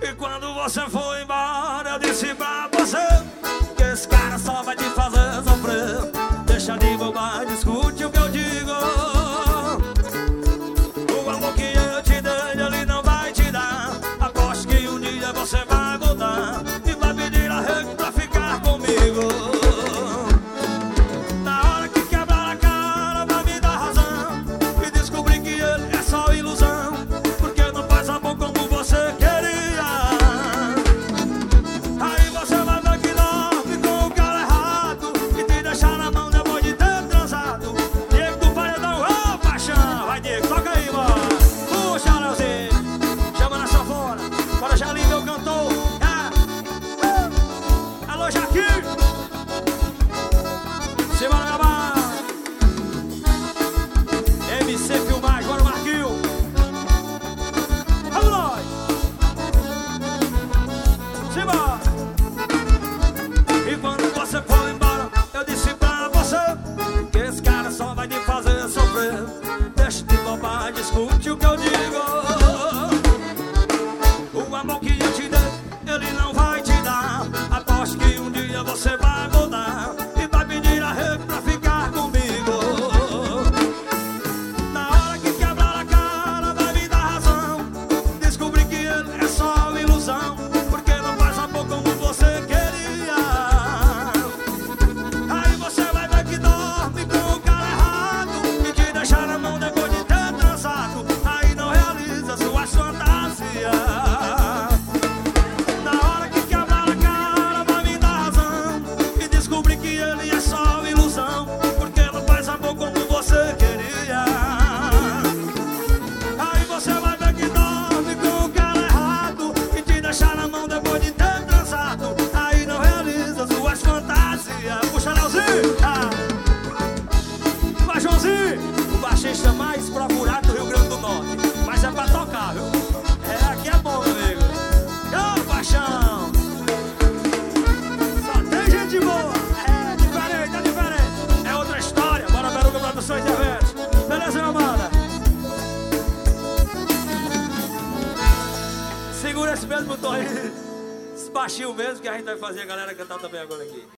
E quando você foi embora, eu disse pra você que esse cara só vai te fazer sofrer. Deixa de bobagem, escute o que eu digo. O amor que eu te dei, ele não vai te dar. Aposto que um dia você vai mudar e vai pedir arrego pra ficar comigo. Na hora que quebrar a cara, vai me dar razão e descobrir que ele é só ilusão, porque não faz amor como você queria. Aí você vai ver que dorme com o cara errado e te deixar na mão depois de ter transado. Diego do Paredão, ô paixão. Vai, Diego, toca aí, mano. Puxa, Leozinho, chama na sanfona. Bora, Jalim, meu cantor. Alô, Jaquim. Simbora, minha mãe. MC Filmagem, bora, Marquinho. Vamos nós. Simbora. E quando você for embora, eu disse pra você que esse cara só vai te fazer sofrer. Deixa de bobagem, escute o que eu digo. O amor que eu te dei, ele não vai te dar. Aposto que um dia você vai mudar e vai pedir arrego pra ficar comigo. Na hora que quebrar a cara, vai me dar razão. Descobrir que ele é só ilusão, porque não faz amor como você queria. Aí você vai ver que dorme com o cara errado e te deixar na mão depois de ter transado. Aí não realiza suas fantasias. Na hora que quebrar a cara, vai me dar razão e descobrir que ele é só ilusão, porque não faz amor como você queria. Aí você vai ver que dorme com o cara errado e te deixar na mão depois de ter transado. Aí não realiza suas fantasias. Puxa, Leozinho. Vai, Joãozinho, o baixista mais procurado do Rio Grande do Norte. Mas é pra tocar, viu? É, aqui é bom, meu amigo. Ô, paixão. Só tem gente boa. É diferente, é diferente. É outra história. Bora, Beruca Produções e Eventos. Beleza, meu mano? Segura esse mesmo tom aí. Esse baixinho mesmo que a gente vai fazer a galera cantar também agora aqui.